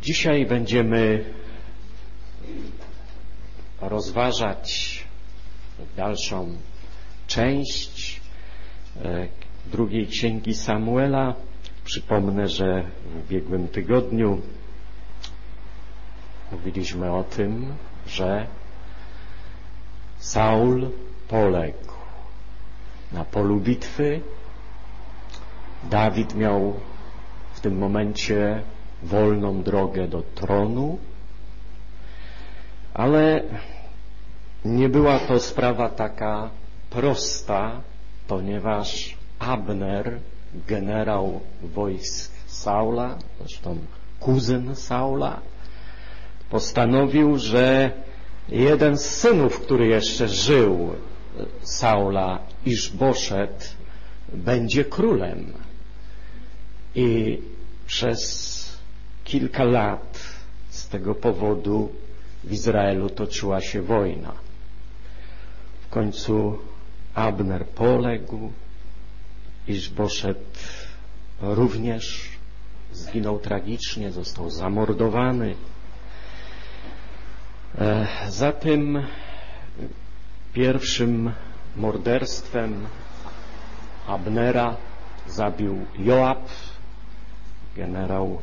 Dzisiaj będziemy rozważać dalszą część drugiej księgi Samuela. Przypomnę, że w ubiegłym tygodniu mówiliśmy o tym, że Saul poległ na polu bitwy. Dawid miał w tym momencie wolną drogę do tronu, ale nie była to sprawa taka prosta, ponieważ Abner, generał wojsk Saula, zresztą kuzyn Saula, postanowił, że jeden z synów, który jeszcze żył Saula, Iszboszet, będzie królem. I przez kilka lat z tego powodu w Izraelu toczyła się wojna. W końcu Abner poległ, Iszboszet również zginął tragicznie, został zamordowany. Za tym pierwszym morderstwem Abnera zabił Joab, generał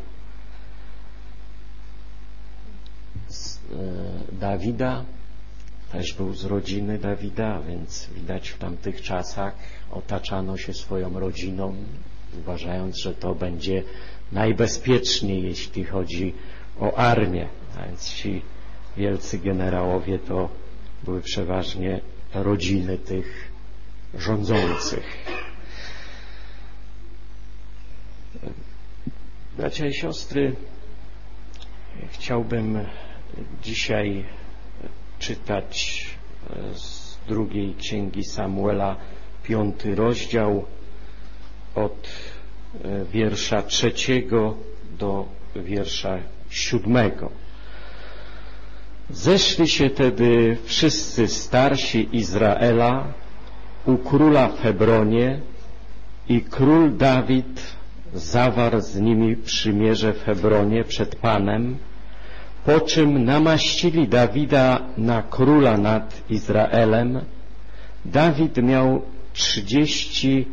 Dawida, też był z rodziny Dawida, więc widać w tamtych czasach otaczano się swoją rodziną, uważając, że to będzie najbezpieczniej, jeśli chodzi o armię. A więc ci wielcy generałowie to były przeważnie rodziny tych rządzących. Bracia i siostry, chciałbym dzisiaj czytać z drugiej księgi Samuela 5 rozdział od wiersza 3 do wiersza 7. Zeszli się tedy wszyscy starsi Izraela u króla w Hebronie i król Dawid zawarł z nimi przymierze w Hebronie przed Panem, po czym namaścili Dawida na króla nad Izraelem. Dawid miał 30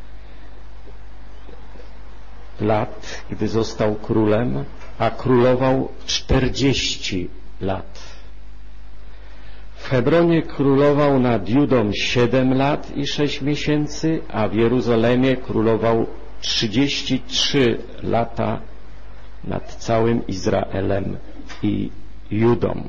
lat, gdy został królem, a królował 40 lat. W Hebronie królował nad Judą 7 lat i 6 miesięcy, a w Jeruzalemie królował 33 lata nad całym Izraelem i Judą.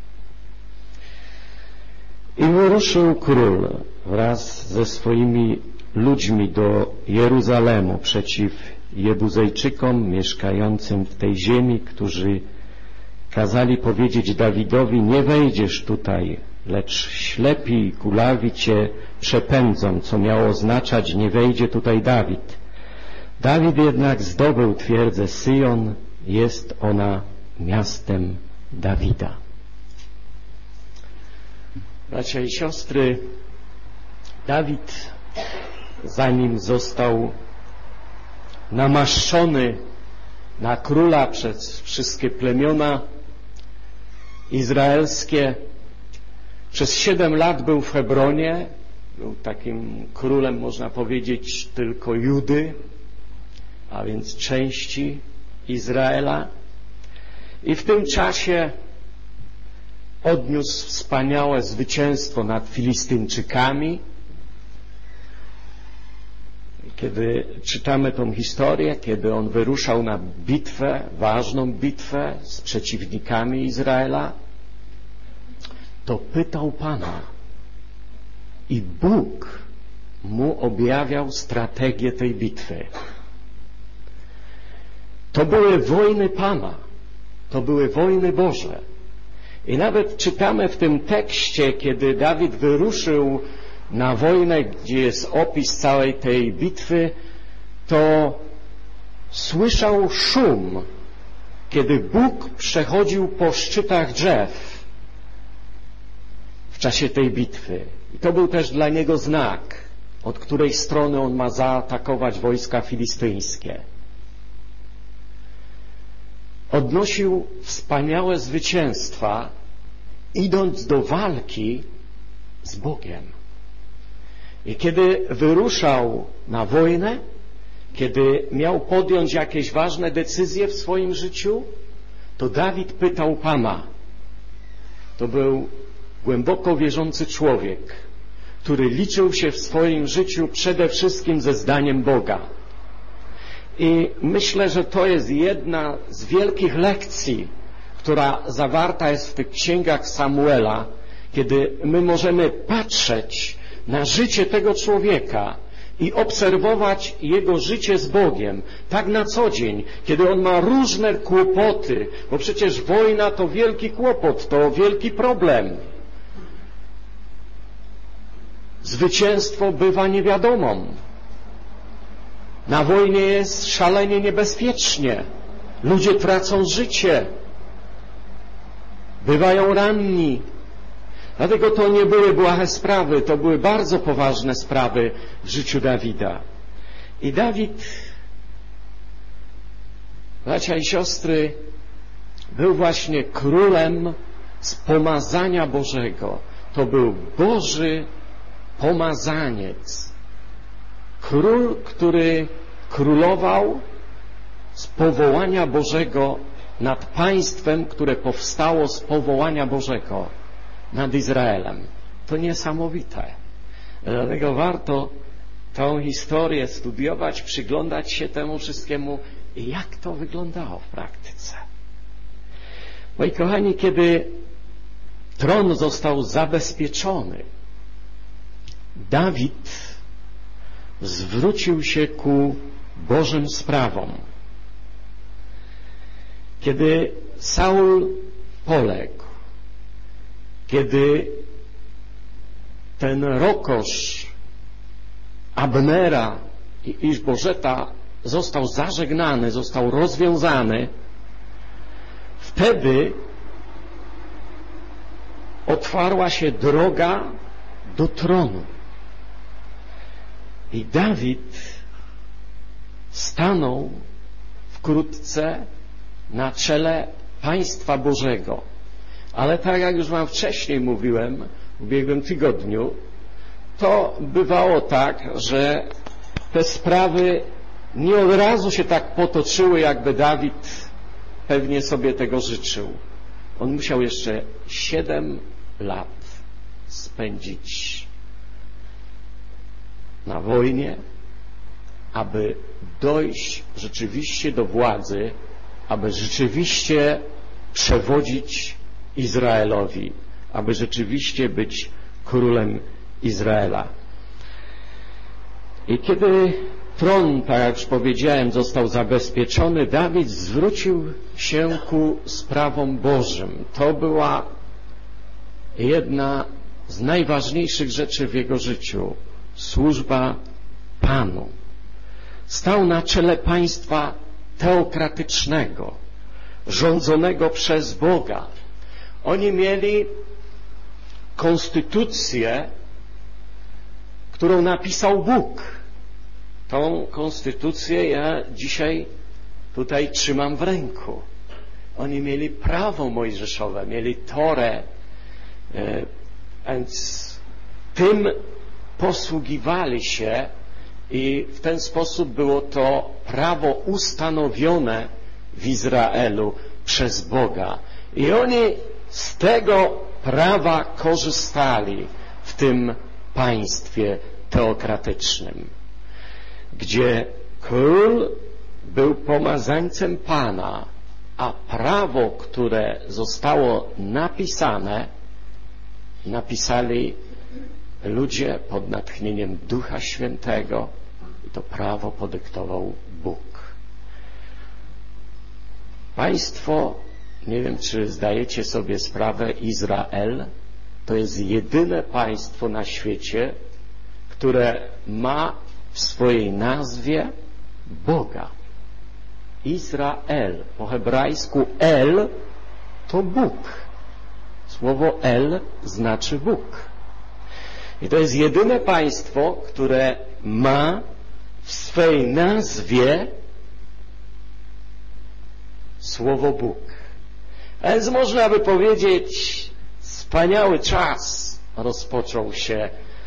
I wyruszył król wraz ze swoimi ludźmi do Jeruzalemu przeciw Jebuzejczykom mieszkającym w tej ziemi, którzy kazali powiedzieć Dawidowi: nie wejdziesz tutaj, lecz ślepi i kulawi cię przepędzą, co miało oznaczać: nie wejdzie tutaj Dawid. Dawid jednak zdobył twierdzę Syjon, jest ona miastem Dawida. Bracia i siostry, Dawid, zanim został namaszczony na króla przez wszystkie plemiona izraelskie, przez 7 lat był w Hebronie, był takim królem, można powiedzieć, tylko Judy, a więc części Izraela. I w tym czasie odniósł wspaniałe zwycięstwo nad Filistyńczykami. Kiedy czytamy tą historię, kiedy on wyruszał na bitwę, ważną bitwę z przeciwnikami Izraela, to pytał Pana i Bóg mu objawiał strategię tej bitwy. To były wojny Pana, to były wojny Boże. I nawet czytamy w tym tekście, kiedy Dawid wyruszył na wojnę, gdzie jest opis całej tej bitwy, to słyszał szum, kiedy Bóg przechodził po szczytach drzew w czasie tej bitwy. I to był też dla niego znak, od której strony on ma zaatakować wojska filistyńskie. odnosił wspaniałe zwycięstwa, idąc do walki z Bogiem. I kiedy wyruszał na wojnę, kiedy miał podjąć jakieś ważne decyzje w swoim życiu, to Dawid pytał Pana. To był głęboko wierzący człowiek, który liczył się w swoim życiu przede wszystkim ze zdaniem Boga. I myślę, że to jest jedna z wielkich lekcji, która zawarta jest w tych księgach Samuela, kiedy my możemy patrzeć na życie tego człowieka i obserwować jego życie z Bogiem, tak na co dzień, kiedy on ma różne kłopoty, bo przecież wojna to wielki kłopot, to wielki problem. Zwycięstwo bywa niewiadomą. Na wojnie jest szalenie niebezpiecznie. Ludzie tracą życie. Bywają ranni. Dlatego to nie były błahe sprawy, to były bardzo poważne sprawy w życiu Dawida. I Dawid, bracia i siostry, był właśnie królem z pomazania Bożego. To był Boży pomazaniec. Król, który królował z powołania Bożego nad państwem, które powstało z powołania Bożego nad Izraelem. To niesamowite. Dlatego warto tą historię studiować, przyglądać się temu wszystkiemu, jak to wyglądało w praktyce. Moi kochani, kiedy tron został zabezpieczony, Dawid zwrócił się ku Bożym sprawom. Kiedy Saul poległ, kiedy ten rokosz Abnera i Iszboszeta został zażegnany, został rozwiązany, wtedy otwarła się droga do tronu. I Dawid stanął wkrótce na czele państwa Bożego. Ale tak jak już wam wcześniej mówiłem, w ubiegłym tygodniu, to bywało tak, że te sprawy nie od razu się tak potoczyły, jakby Dawid pewnie sobie tego życzył. On musiał jeszcze 7 lat spędzić na wojnie, aby dojść rzeczywiście do władzy, aby rzeczywiście przewodzić Izraelowi, aby rzeczywiście być królem Izraela. I kiedy tron, tak jak już powiedziałem, został zabezpieczony, Dawid zwrócił się ku sprawom Bożym. To była jedna z najważniejszych rzeczy w jego życiu. Służba Panu. Stał na czele państwa teokratycznego, rządzonego przez Boga. Oni mieli konstytucję, którą napisał Bóg. Tą konstytucję ja dzisiaj tutaj trzymam w ręku. Oni mieli prawo mojżeszowe, mieli Torę, więc tym posługiwali się i w ten sposób było to prawo ustanowione w Izraelu przez Boga. I oni z tego prawa korzystali w tym państwie teokratycznym, gdzie król był pomazańcem Pana, a prawo, które zostało napisane, napisali ludzie pod natchnieniem Ducha Świętego i to prawo podyktował Bóg. Państwo, nie wiem, czy zdajecie sobie sprawę, Izrael to jest jedyne państwo na świecie, które ma w swojej nazwie Boga. Izrael, po hebrajsku El to Bóg. Słowo El znaczy Bóg. I to jest jedyne państwo, które ma w swej nazwie Słowo Bóg. A więc można by powiedzieć, wspaniały czas rozpoczął się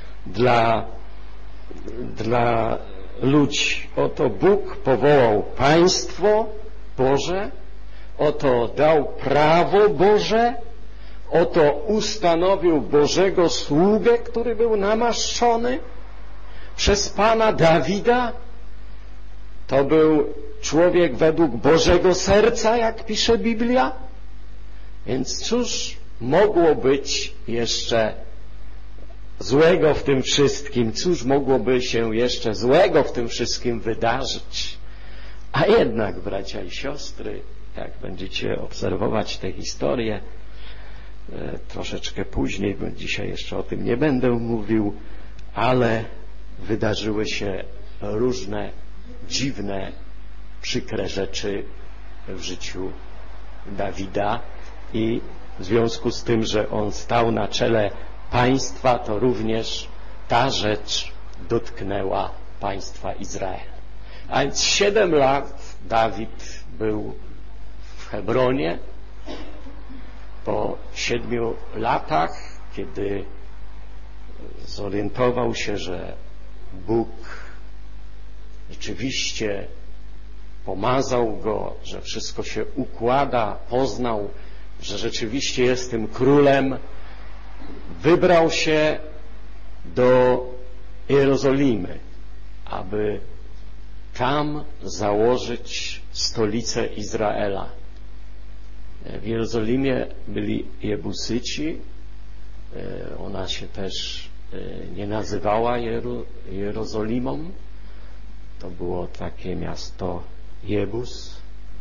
dla ludzi. Oto Bóg powołał państwo Boże, oto dał prawo Boże, oto ustanowił Bożego sługę, który był namaszczony przez Pana Dawida. To był człowiek według Bożego serca, jak pisze Biblia. Więc cóż mogło być jeszcze złego w tym wszystkim? Cóż mogłoby się jeszcze złego w tym wszystkim wydarzyć? A jednak, bracia i siostry, jak będziecie obserwować tę historię troszeczkę później, bo dzisiaj jeszcze o tym nie będę mówił, ale wydarzyły się różne dziwne, przykre rzeczy w życiu Dawida i w związku z tym, że on stał na czele państwa, to również ta rzecz dotknęła państwa Izrael. A więc 7 lat Dawid był w Hebronie. Po 7 latach, kiedy zorientował się, że Bóg rzeczywiście pomazał go, że wszystko się układa, poznał, że rzeczywiście jest tym królem, wybrał się do Jerozolimy, aby tam założyć stolicę Izraela. W Jerozolimie byli Jebusyci, ona się też nie nazywała Jerozolimą, to było takie miasto Jebus,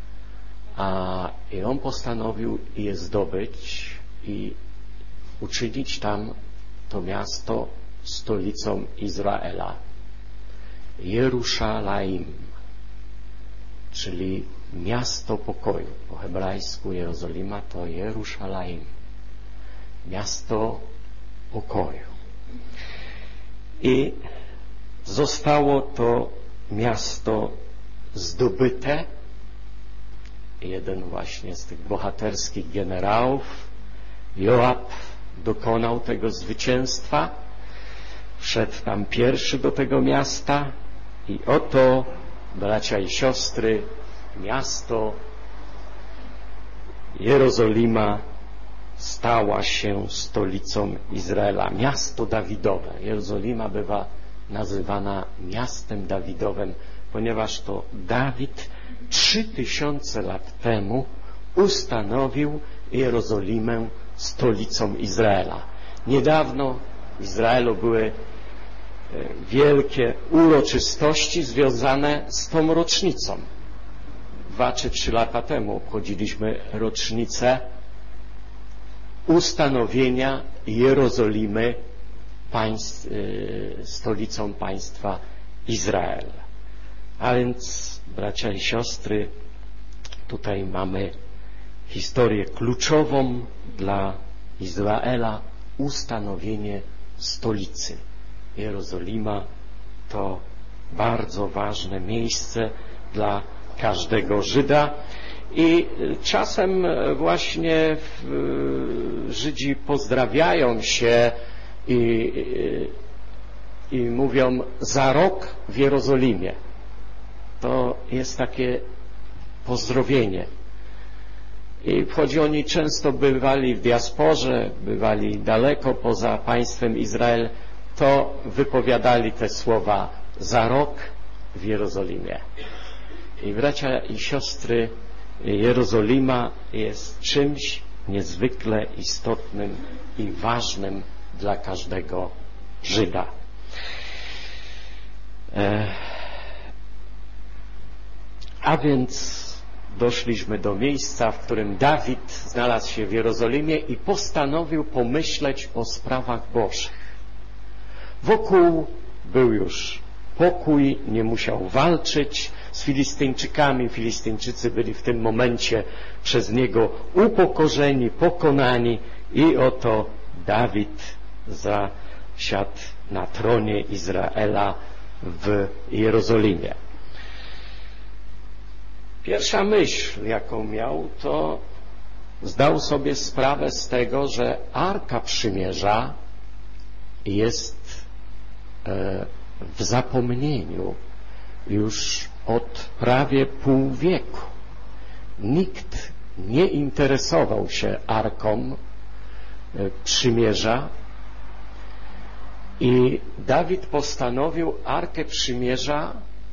i on postanowił je zdobyć i uczynić tam to miasto stolicą Izraela. Jeruszalaim, czyli miasto pokoju. Po hebrajsku Jerozolima to Jeruszalaim, miasto pokoju. I zostało to miasto zdobyte. Jeden właśnie z tych bohaterskich generałów, Joab, dokonał tego zwycięstwa. Wszedł tam pierwszy do tego miasta i oto, bracia i siostry, miasto Jerozolima stała się stolicą Izraela. Miasto Dawidowe. Jerozolima bywa nazywana miastem Dawidowym, ponieważ to Dawid 3000 lat temu ustanowił Jerozolimę stolicą Izraela. Niedawno w Izraelu były wielkie uroczystości związane z tą rocznicą. 2 czy 3 lata temu obchodziliśmy rocznicę ustanowienia Jerozolimy stolicą państwa Izrael. A więc, bracia i siostry, tutaj mamy historię kluczową dla Izraela, ustanowienie stolicy. Jerozolima to bardzo ważne miejsce dla każdego Żyda i czasem właśnie Żydzi pozdrawiają się i mówią za rok w Jerozolimie. To jest takie pozdrowienie. I choć oni często bywali w diasporze, bywali daleko poza państwem Izrael, to wypowiadali te słowa za rok w Jerozolimie. I bracia i siostry, Jerozolima jest czymś niezwykle istotnym i ważnym dla każdego Żyda. A więc doszliśmy do miejsca, w którym Dawid znalazł się w Jerozolimie i postanowił pomyśleć o sprawach Bożych. Wokół był już pokój, nie musiał walczyć z Filistyńczykami. Filistyńczycy byli w tym momencie przez niego upokorzeni, pokonani i oto Dawid zasiadł na tronie Izraela w Jerozolimie. Pierwsza myśl, jaką miał, to zdał sobie sprawę z tego, że Arka Przymierza jest w zapomnieniu już od prawie pół wieku. Nikt nie interesował się Arką Przymierza i Dawid postanowił Arkę Przymierza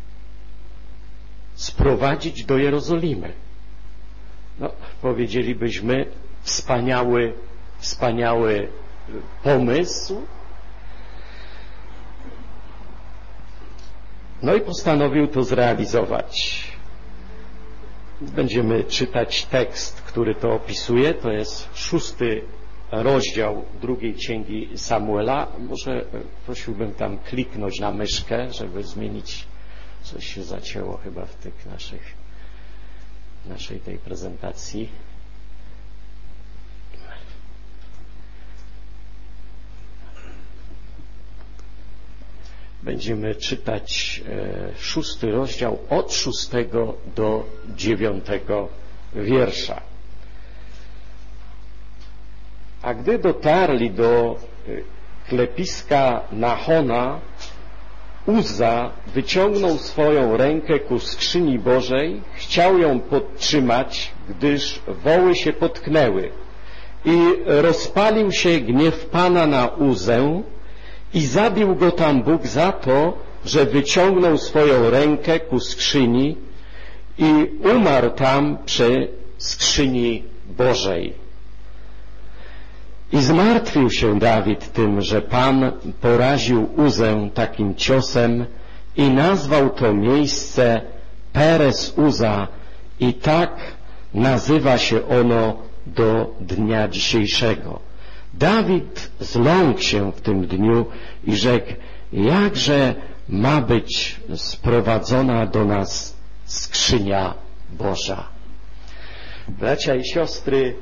sprowadzić do Jerozolimy. No, powiedzielibyśmy, wspaniały pomysł. No i postanowił to zrealizować. Będziemy czytać tekst, który to opisuje. To jest 6 rozdział 2 Księgi Samuela. Może prosiłbym tam kliknąć na myszkę, żeby zmienić. Coś się zacięło chyba w tych naszej tej prezentacji. Będziemy czytać 6 rozdział od 6 do 9 wiersza. A gdy dotarli do klepiska Nachona, Uzza wyciągnął swoją rękę ku skrzyni Bożej, chciał ją podtrzymać, gdyż woły się potknęły. I rozpalił się gniew Pana na Uzzę i zabił go tam Bóg za to, że wyciągnął swoją rękę ku skrzyni i umarł tam przy skrzyni Bożej. I zmartwił się Dawid tym, że Pan poraził Uzzę takim ciosem i nazwał to miejsce Perez Uzza i tak nazywa się ono do dnia dzisiejszego. Dawid zląkł się w tym dniu i rzekł, jakże ma być sprowadzona do nas skrzynia Boża. Bracia i siostry,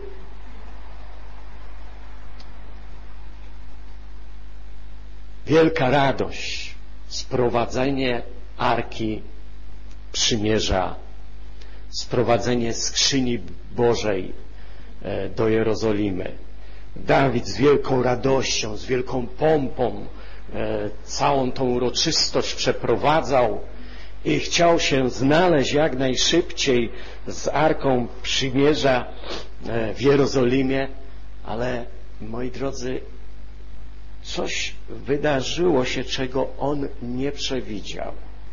wielka radość, sprowadzenie Arki Przymierza, sprowadzenie skrzyni Bożej do Jerozolimy. Dawid z wielką radością, z wielką pompą całą tą uroczystość przeprowadzał i chciał się znaleźć jak najszybciej z Arką Przymierza w Jerozolimie, ale moi drodzy, coś wydarzyło się, czego on nie przewidział,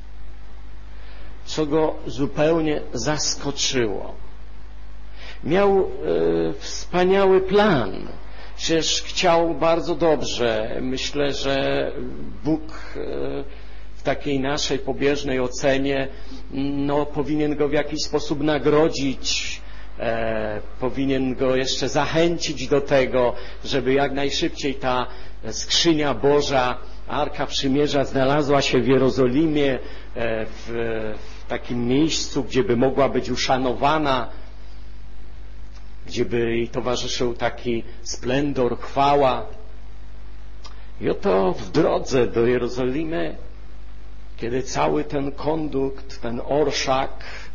co go zupełnie zaskoczyło. Miał wspaniały plan. Przecież chciał bardzo dobrze. Myślę, że Bóg w takiej naszej pobieżnej ocenie powinien go w jakiś sposób nagrodzić, powinien go jeszcze zachęcić do tego, żeby jak najszybciej ta skrzynia Boża, Arka Przymierza znalazła się w Jerozolimie, w takim miejscu, gdzie by mogła być uszanowana, gdzie by jej towarzyszył taki splendor, chwała. I oto w drodze do Jerozolimy, kiedy cały ten kondukt, ten orszak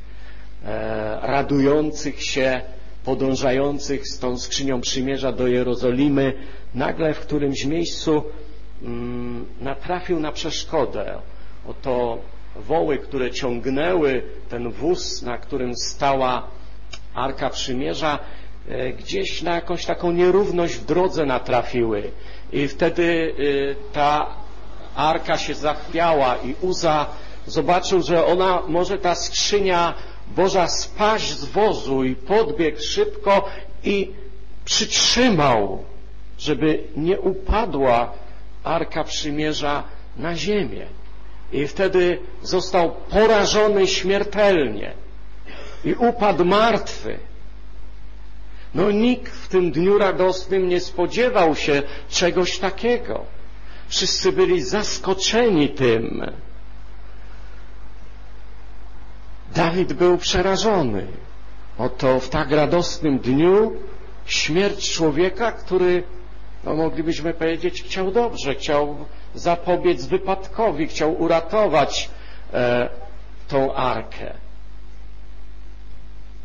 radujących się, podążających z tą skrzynią przymierza do Jerozolimy, nagle w którymś miejscu natrafił na przeszkodę. Oto woły, które ciągnęły ten wóz, na którym stała Arka Przymierza, gdzieś na jakąś taką nierówność w drodze natrafiły. I wtedy ta Arka się zachwiała i Uzza zobaczył, że ona, może ta skrzynia Boża spaść z wozu, i podbiegł szybko i przytrzymał, żeby nie upadła Arka Przymierza na ziemię. I wtedy został porażony śmiertelnie i upadł martwy. Nikt w tym dniu radosnym nie spodziewał się czegoś takiego. Wszyscy byli zaskoczeni tym. Dawid był przerażony. Oto w tak radosnym dniu śmierć człowieka, który, moglibyśmy powiedzieć, chciał dobrze, chciał zapobiec wypadkowi, chciał uratować tą Arkę.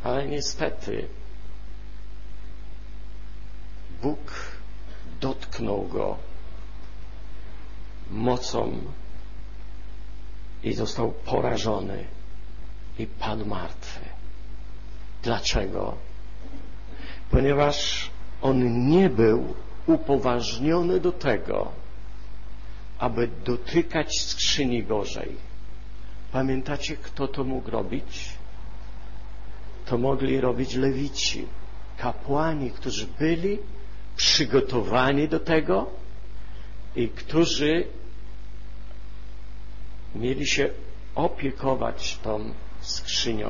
Ale niestety Bóg dotknął go mocą i został porażony i padł martwy. Dlaczego? Ponieważ on nie był upoważniony do tego, aby dotykać skrzyni Bożej. Pamiętacie, kto to mógł robić? To mogli robić lewici, kapłani, którzy byli przygotowani do tego i którzy mieli się opiekować tą skrzynią.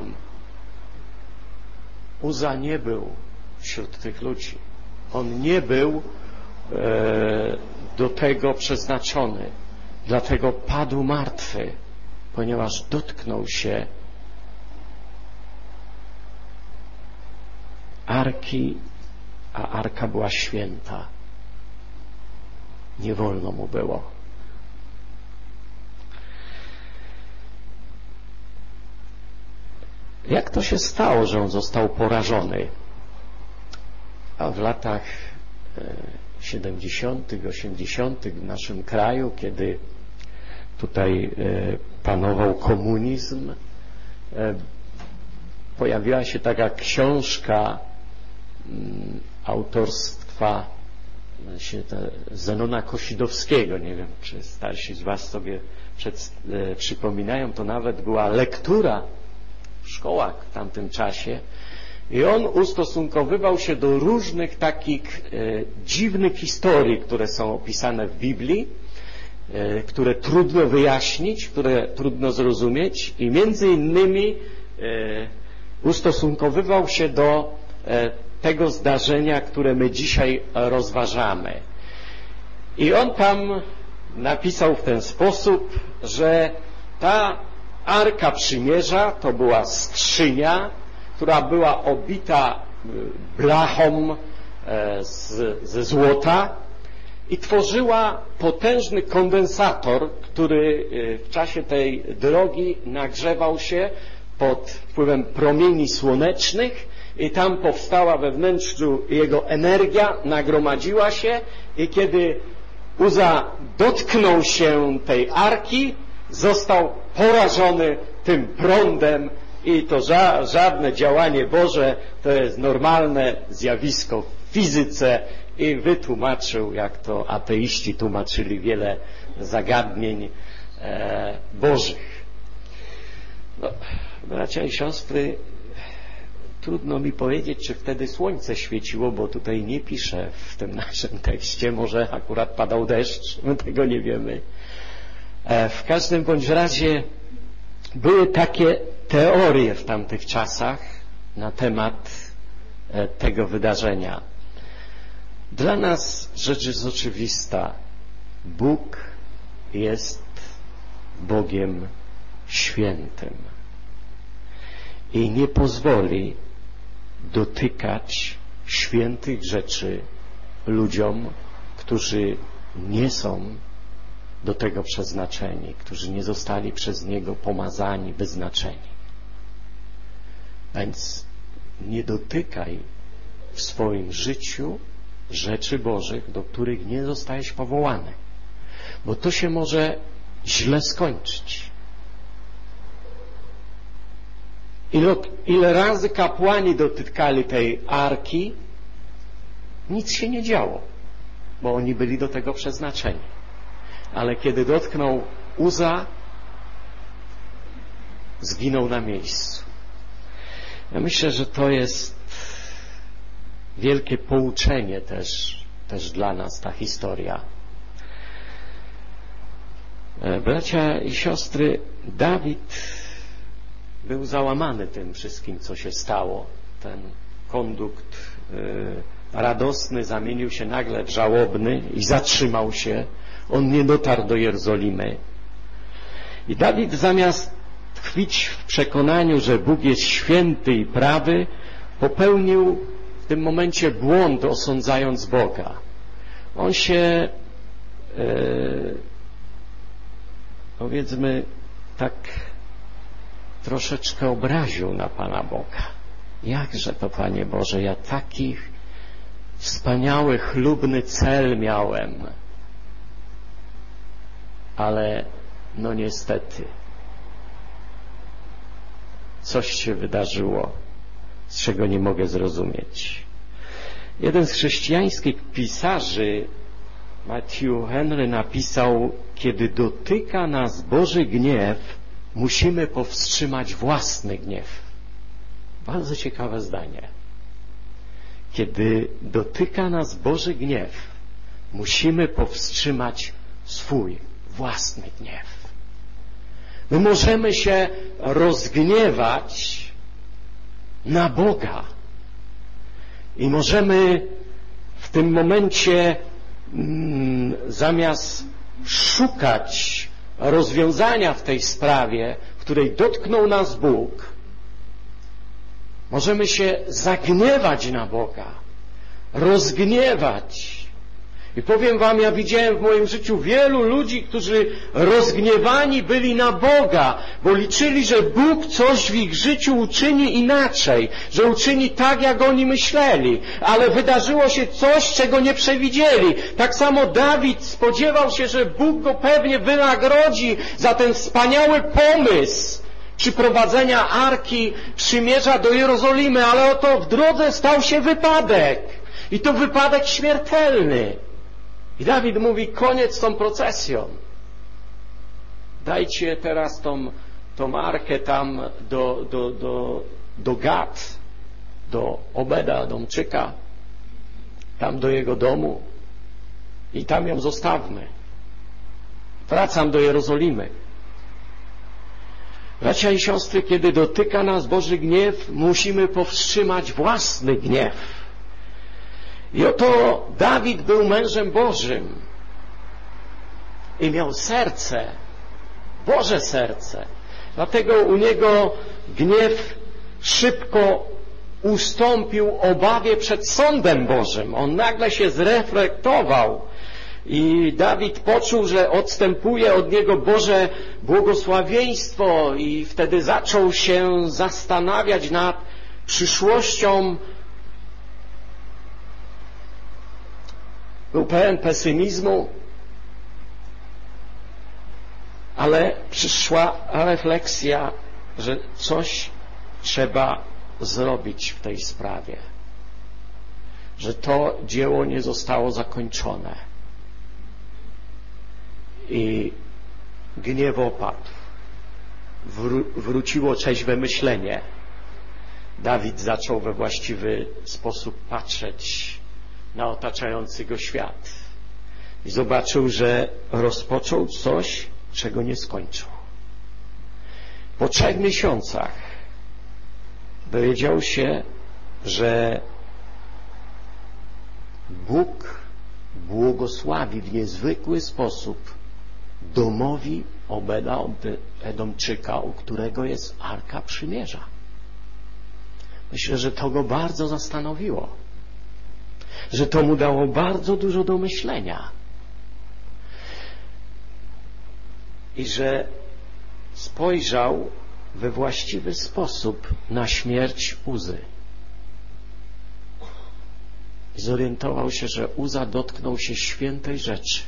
Uza nie był wśród tych ludzi. On nie był do tego przeznaczony. Dlatego padł martwy, ponieważ dotknął się arki, a arka była święta. Nie wolno mu było. Jak to się stało, że on został porażony? A w latach 70., 80. w naszym kraju, kiedy tutaj panował komunizm, pojawiła się taka książka autorstwa Zenona Kosidowskiego. Nie wiem, czy starsi z was sobie przypominają, to nawet była lektura w szkołach w tamtym czasie i on ustosunkowywał się do różnych takich dziwnych historii, które są opisane w Biblii, które trudno wyjaśnić, które trudno zrozumieć i między innymi ustosunkowywał się do tego zdarzenia, które my dzisiaj rozważamy. I on tam napisał w ten sposób, że ta Arka Przymierza to była skrzynia, która była obita blachą ze złota i tworzyła potężny kondensator, który w czasie tej drogi nagrzewał się pod wpływem promieni słonecznych i tam powstała we wnętrzu jego energia, nagromadziła się i kiedy Uza dotknął się tej arki, został porażony tym prądem i to żadne działanie Boże, to jest normalne zjawisko w fizyce i wytłumaczył, jak to ateiści tłumaczyli wiele zagadnień bożych. No, bracia i siostry, trudno mi powiedzieć, czy wtedy słońce świeciło, bo tutaj nie pisze w tym naszym tekście, może akurat padał deszcz, my tego nie wiemy. W każdym bądź razie były takie teorie w tamtych czasach na temat tego wydarzenia. Dla nas rzecz jest oczywista. Bóg jest Bogiem świętym i nie pozwoli dotykać świętych rzeczy ludziom, którzy nie są do tego przeznaczeni, którzy nie zostali przez Niego pomazani, wyznaczeni. Więc nie dotykaj w swoim życiu rzeczy Bożych, do których nie zostałeś powołany, bo to się może źle skończyć. Ile razy kapłani dotykali tej arki, nic się nie działo, bo oni byli do tego przeznaczeni. Ale kiedy dotknął Uza, zginął na miejscu. Ja myślę, że to jest wielkie pouczenie też dla nas ta historia. Bracia i siostry, Dawid był załamany tym wszystkim, co się stało. Ten kondukt radosny zamienił się nagle w żałobny i zatrzymał się. On nie dotarł do Jerozolimy. I Dawid zamiast tkwić w przekonaniu, że Bóg jest święty i prawy, popełnił w tym momencie błąd, osądzając Boga. On się powiedzmy tak troszeczkę obraził na Pana Boga. jakże to, Panie Boże, ja taki wspaniały, chlubny cel miałem, ale no niestety coś się wydarzyło, z czego nie mogę zrozumieć. Jeden z chrześcijańskich pisarzy, Matthew Henry, napisał: kiedy dotyka nas Boży gniew, musimy powstrzymać własny gniew. Bardzo ciekawe zdanie. Kiedy dotyka nas Boży gniew, musimy powstrzymać swój własny gniew. My możemy się rozgniewać na Boga i możemy w tym momencie zamiast szukać rozwiązania w tej sprawie, w której dotknął nas Bóg, możemy się zagniewać na Boga, rozgniewać. I powiem wam, ja widziałem w moim życiu wielu ludzi, którzy rozgniewani byli na Boga, bo liczyli, że Bóg coś w ich życiu uczyni inaczej, że uczyni tak, jak oni myśleli, ale wydarzyło się coś, czego nie przewidzieli. Tak samo Dawid spodziewał się, że Bóg go pewnie wynagrodzi za ten wspaniały pomysł przyprowadzenia Arki Przymierza do Jerozolimy, ale oto w drodze stał się wypadek. I to wypadek śmiertelny. I Dawid mówi: koniec z tą procesją. Dajcie teraz tą Arkę tam do Gad, do Obeda Edomczyka, tam do jego domu i tam ją zostawmy. Wracam do Jerozolimy. Bracia i siostry, kiedy dotyka nas Boży gniew, musimy powstrzymać własny gniew. I oto Dawid był mężem Bożym i miał serce, Boże serce. Dlatego u niego gniew szybko ustąpił obawie przed sądem Bożym. On nagle się zreflektował i Dawid poczuł, że odstępuje od niego Boże błogosławieństwo i wtedy zaczął się zastanawiać nad przyszłością. Był pełen pesymizmu, ale przyszła refleksja, że coś trzeba zrobić w tej sprawie, że to dzieło nie zostało zakończone. I gniew opadł. Wróciło trzeźwe myślenie. Dawid zaczął we właściwy sposób patrzeć na otaczający go świat i zobaczył, że rozpoczął coś, czego nie skończył. Po 3 miesiącach dowiedział się, że Bóg błogosławi w niezwykły sposób domowi Obeda Edomczyka, u którego jest Arka Przymierza. Myślę, że to go bardzo zastanowiło, że to mu dało bardzo dużo do myślenia i że spojrzał we właściwy sposób na śmierć Uzy. I zorientował się, że Uza dotknął się świętej rzeczy.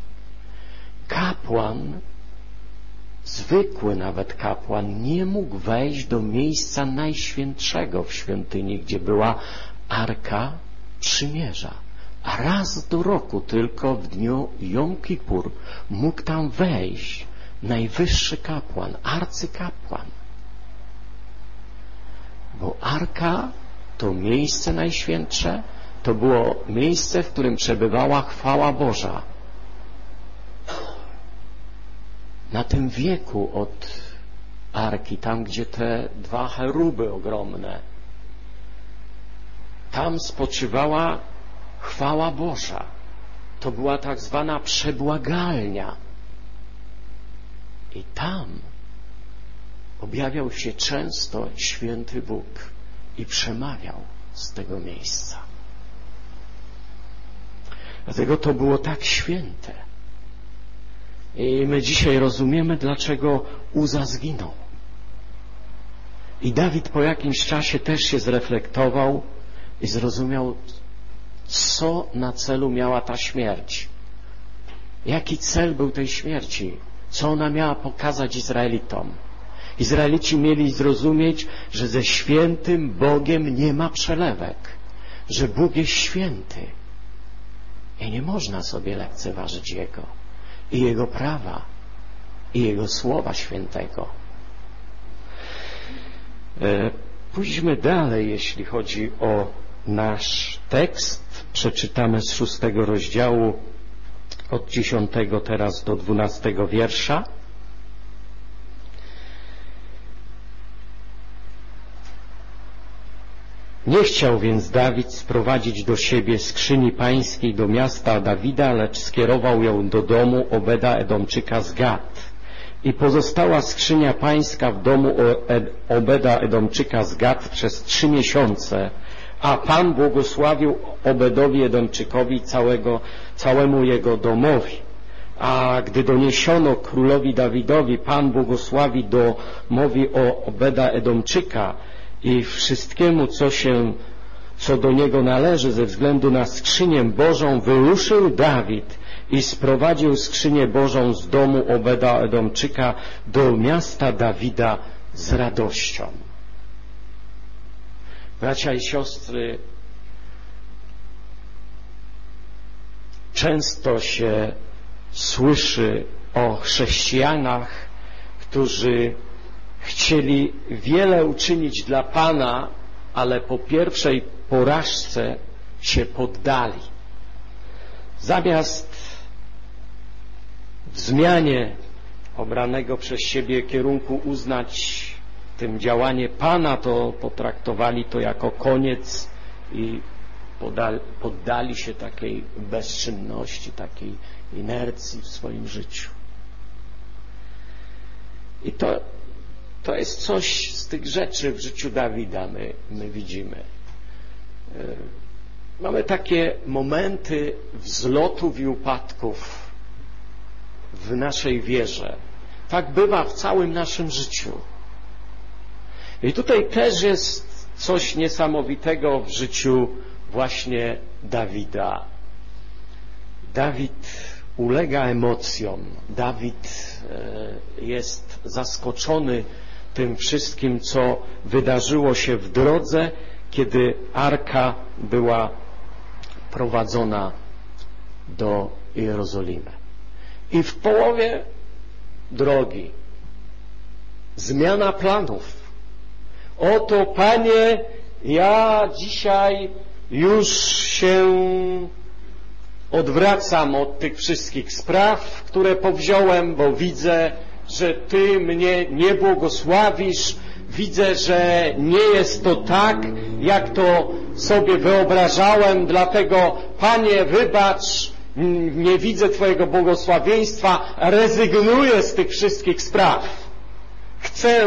Kapłan, zwykły nawet kapłan, nie mógł wejść do miejsca najświętszego w świątyni, gdzie była Arka Przymierza. A raz do roku tylko w dniu Jom Kippur mógł tam wejść najwyższy kapłan, arcykapłan. Bo Arka, to miejsce najświętsze, to było miejsce, w którym przebywała chwała Boża. Na tym wieku od Arki, tam gdzie te 2 cheruby ogromne, tam spoczywała chwała Boża. To była tak zwana przebłagalnia. I tam objawiał się często święty Bóg i przemawiał z tego miejsca. Dlatego to było tak święte. I my dzisiaj rozumiemy, dlaczego Uza zginął. I Dawid po jakimś czasie też się zreflektował i zrozumiał, co na celu miała ta śmierć. Jaki cel był tej śmierci? Co ona miała pokazać Izraelitom? Izraelici mieli zrozumieć, że ze świętym Bogiem nie ma przelewek, że Bóg jest święty i nie można sobie lekceważyć Jego i Jego prawa i Jego Słowa Świętego. Pójdźmy dalej, jeśli chodzi o nasz tekst. Przeczytamy z 6 rozdziału od 10 teraz do 12 wiersza. Nie chciał więc Dawid sprowadzić do siebie skrzyni pańskiej do miasta Dawida, lecz skierował ją do domu Obeda Edomczyka z Gat. I pozostała skrzynia pańska w domu Obeda Edomczyka z Gat przez 3 miesiące, a Pan błogosławił Obedowi Edomczykowi całemu jego domowi. A gdy doniesiono królowi Dawidowi, Pan błogosławi domowi Obeda Edomczyka i wszystkiemu, co do niego należy ze względu na skrzynię Bożą, wyruszył Dawid i sprowadził skrzynię Bożą z domu Obeda Edomczyka do miasta Dawida z radością. Bracia i siostry, często się słyszy o chrześcijanach, którzy chcieli wiele uczynić dla Pana, ale po pierwszej porażce się poddali. Zamiast w zmianie obranego przez siebie kierunku uznać tym działanie Pana, to potraktowali to jako koniec i poddali się takiej bezczynności, takiej inercji w swoim życiu. I to jest coś z tych rzeczy w życiu Dawida my widzimy. Mamy takie momenty wzlotów i upadków w naszej wierze. Tak bywa w całym naszym życiu. I tutaj też jest coś niesamowitego w życiu właśnie Dawida. Dawid ulega emocjom. Dawid jest zaskoczony tym wszystkim, co wydarzyło się w drodze, kiedy arka była prowadzona do Jerozolimy. I w połowie drogi zmiana planów. Oto, Panie, ja dzisiaj już się odwracam od tych wszystkich spraw, które powziąłem, bo widzę, że Ty mnie nie błogosławisz. Widzę, że nie jest to tak, jak to sobie wyobrażałem, dlatego, Panie, wybacz, nie widzę Twojego błogosławieństwa, rezygnuję z tych wszystkich spraw. Chcę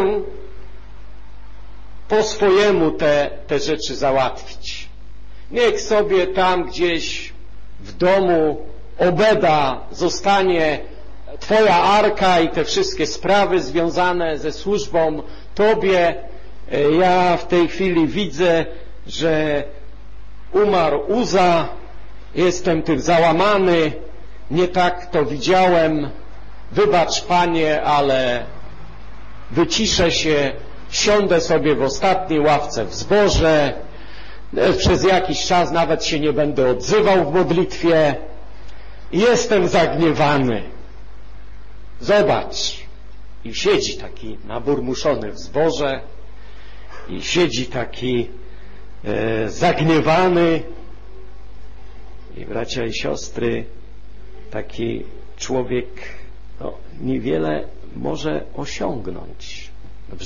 po swojemu te rzeczy załatwić. Niech sobie tam gdzieś w domu Obeda zostanie Twoja arka i te wszystkie sprawy związane ze służbą Tobie. Ja w tej chwili widzę, że umarł Uza, jestem tym załamany, nie tak to widziałem. Wybacz, Panie, ale wyciszę się, siądę sobie w ostatniej ławce w zborze, przez jakiś czas nawet się nie będę odzywał w modlitwie. Jestem zagniewany. Zobacz. I siedzi taki naburmuszony w zborze i siedzi taki zagniewany. I bracia i siostry, taki człowiek niewiele może osiągnąć w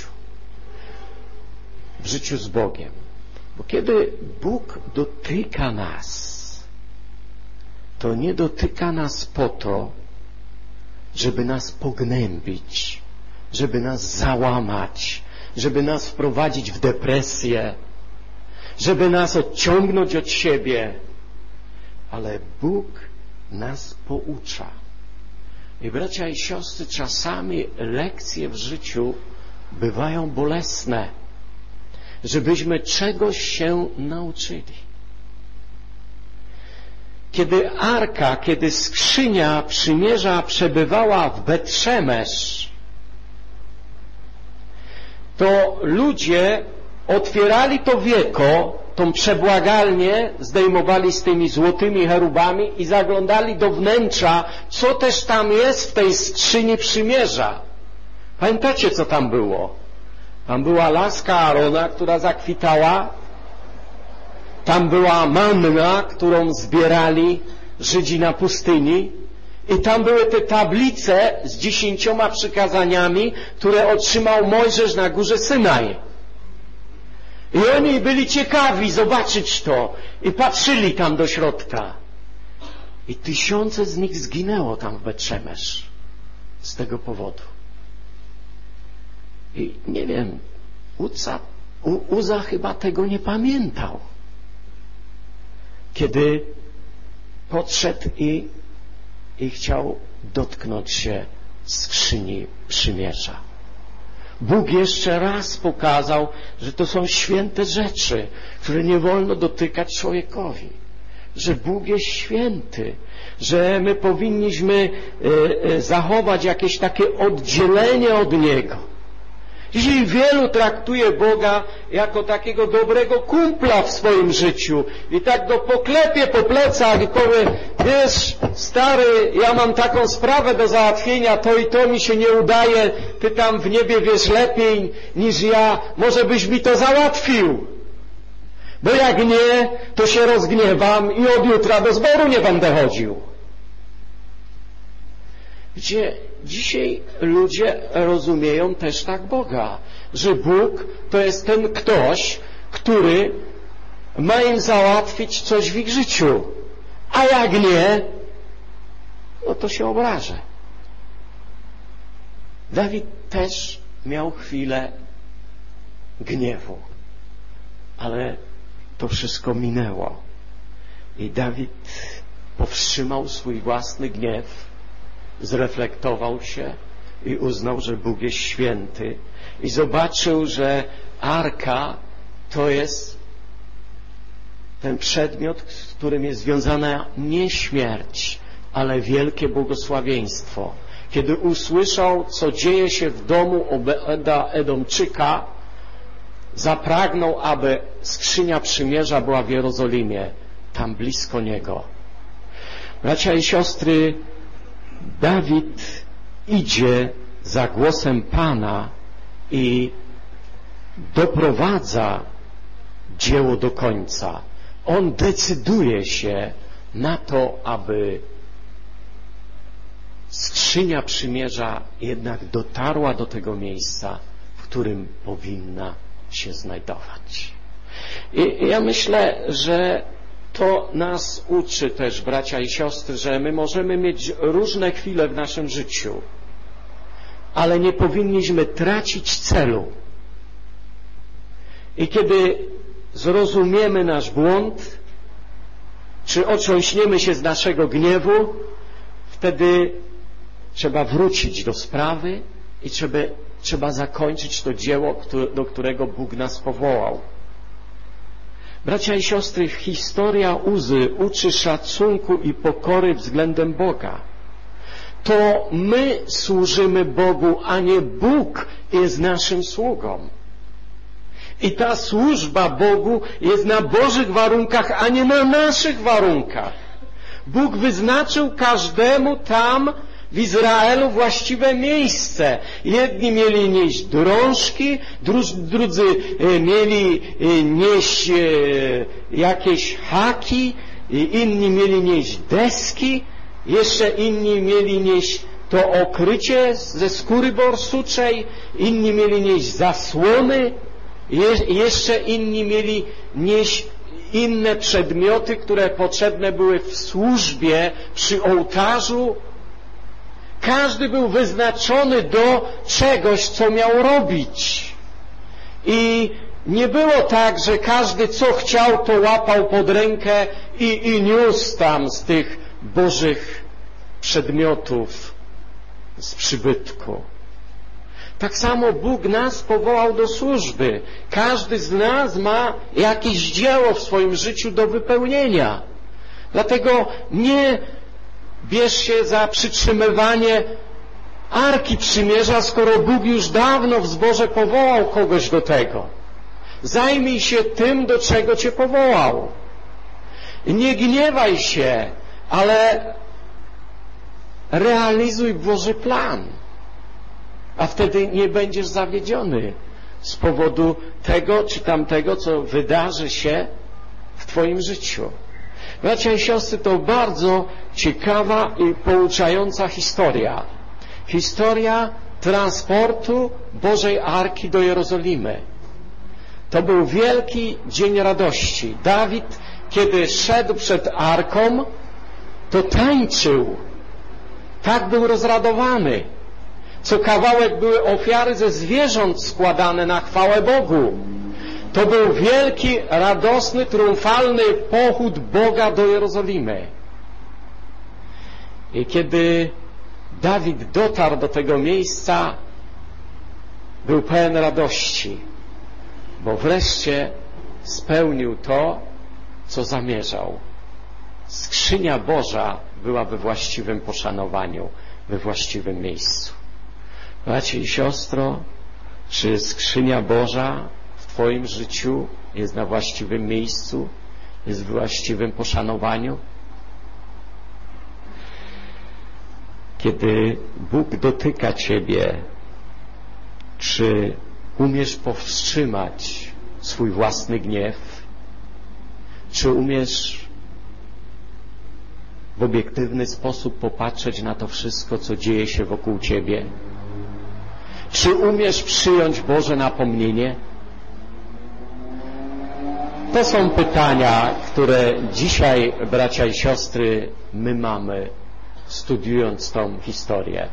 życiu z Bogiem. Bo kiedy Bóg dotyka nas, to nie dotyka nas po to, żeby nas pognębić, żeby nas załamać, żeby nas wprowadzić w depresję, żeby nas odciągnąć od siebie, ale Bóg nas poucza. I bracia i siostry, czasami lekcje w życiu bywają bolesne, żebyśmy czegoś się nauczyli. Kiedy skrzynia przymierza przebywała w Bet-Szemesz, to ludzie otwierali to wieko, tą przebłagalnię, zdejmowali z tymi złotymi cherubami i zaglądali do wnętrza, co też tam jest w tej skrzyni przymierza. Pamiętacie, co tam było? Tam była laska Aarona, która zakwitała. Tam była manna, którą zbierali Żydzi na pustyni. I tam były te tablice z 10 przykazaniami, które otrzymał Mojżesz na górze Synaj. I oni byli ciekawi zobaczyć to i patrzyli tam do środka. I tysiące z nich zginęło tam w Bet-Szemesz z tego powodu. I nie wiem, Uza chyba tego nie pamiętał, kiedy podszedł i chciał dotknąć się skrzyni przymierza. Bóg jeszcze raz pokazał, że to są święte rzeczy, które nie wolno dotykać człowiekowi. Że Bóg jest święty, że my powinniśmy zachować jakieś takie oddzielenie od Niego. Dzisiaj wielu traktuje Boga jako takiego dobrego kumpla w swoim życiu i tak go poklepie po plecach i powie: wiesz, stary, ja mam taką sprawę do załatwienia, to i to mi się nie udaje, ty tam w niebie wiesz lepiej niż ja, może byś mi to załatwił. Bo jak nie, to się rozgniewam i od jutra do zboru nie będę chodził. Wiecie, dzisiaj ludzie rozumieją też tak Boga, że Bóg to jest ten ktoś, który ma im załatwić coś w ich życiu, a jak nie, no to się obrażę. Dawid też miał chwilę gniewu, ale to wszystko minęło i Dawid powstrzymał swój własny gniew, zreflektował się i uznał, że Bóg jest święty i zobaczył, że arka to jest ten przedmiot, z którym jest związana nie śmierć, ale wielkie błogosławieństwo. Kiedy usłyszał, co dzieje się w domu Obeda Edomczyka, zapragnął, aby skrzynia przymierza była w Jerozolimie, tam blisko niego. Bracia i siostry, Dawid idzie za głosem Pana i doprowadza dzieło do końca. On decyduje się na to, aby skrzynia przymierza jednak dotarła do tego miejsca, w którym powinna się znajdować. I ja myślę, że to nas uczy też, bracia i siostry, że my możemy mieć różne chwile w naszym życiu, ale nie powinniśmy tracić celu. I kiedy zrozumiemy nasz błąd, czy otrząśniemy się z naszego gniewu, wtedy trzeba wrócić do sprawy i trzeba zakończyć to dzieło, do którego Bóg nas powołał. Bracia i siostry, historia Uzy uczy szacunku i pokory względem Boga. To my służymy Bogu, a nie Bóg jest naszym sługą. I ta służba Bogu jest na Bożych warunkach, a nie na naszych warunkach. Bóg wyznaczył każdemu tam w Izraelu właściwe miejsce. Jedni mieli nieść drążki, drudzy mieli nieść jakieś haki, inni mieli nieść deski, jeszcze inni mieli nieść to okrycie ze skóry borsuczej, inni mieli nieść zasłony, jeszcze inni mieli nieść inne przedmioty, które potrzebne były w służbie przy ołtarzu. Każdy był wyznaczony do czegoś, co miał robić. I nie było tak, że każdy co chciał, to łapał pod rękę i niósł tam z tych bożych przedmiotów z przybytku. Tak samo Bóg nas powołał do służby. Każdy z nas ma jakieś dzieło w swoim życiu do wypełnienia. Dlatego nie bierz się za przytrzymywanie Arki Przymierza, skoro Bóg już dawno w zborze powołał kogoś do tego. Zajmij się tym, do czego cię powołał. Nie gniewaj się, ale realizuj Boży plan. A wtedy nie będziesz zawiedziony z powodu tego czy tamtego, co wydarzy się w twoim życiu. Bracia i siostry, to bardzo ciekawa i pouczająca historia. Historia transportu Bożej Arki do Jerozolimy. To był wielki dzień radości. Dawid, kiedy szedł przed Arką, to tańczył. Tak był rozradowany. Co kawałek były ofiary ze zwierząt składane na chwałę Bogu. To był wielki, radosny, triumfalny pochód Boga do Jerozolimy. I kiedy Dawid dotarł do tego miejsca, był pełen radości, bo wreszcie spełnił to, co zamierzał. Skrzynia Boża była we właściwym poszanowaniu, we właściwym miejscu. Bracie i siostro, czy skrzynia Boża w twoim życiu jest na właściwym miejscu, jest w właściwym poszanowaniu? Kiedy Bóg dotyka ciebie, czy umiesz powstrzymać swój własny gniew? Czy umiesz w obiektywny sposób popatrzeć na to wszystko, co dzieje się wokół ciebie? Czy umiesz przyjąć Boże napomnienie? To są pytania, które dzisiaj, bracia i siostry, my mamy, studiując tą historię.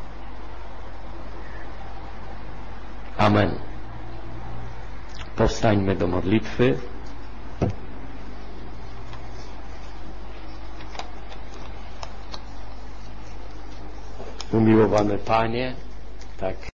Amen. Powstańmy do modlitwy. Umiłowany Panie, tak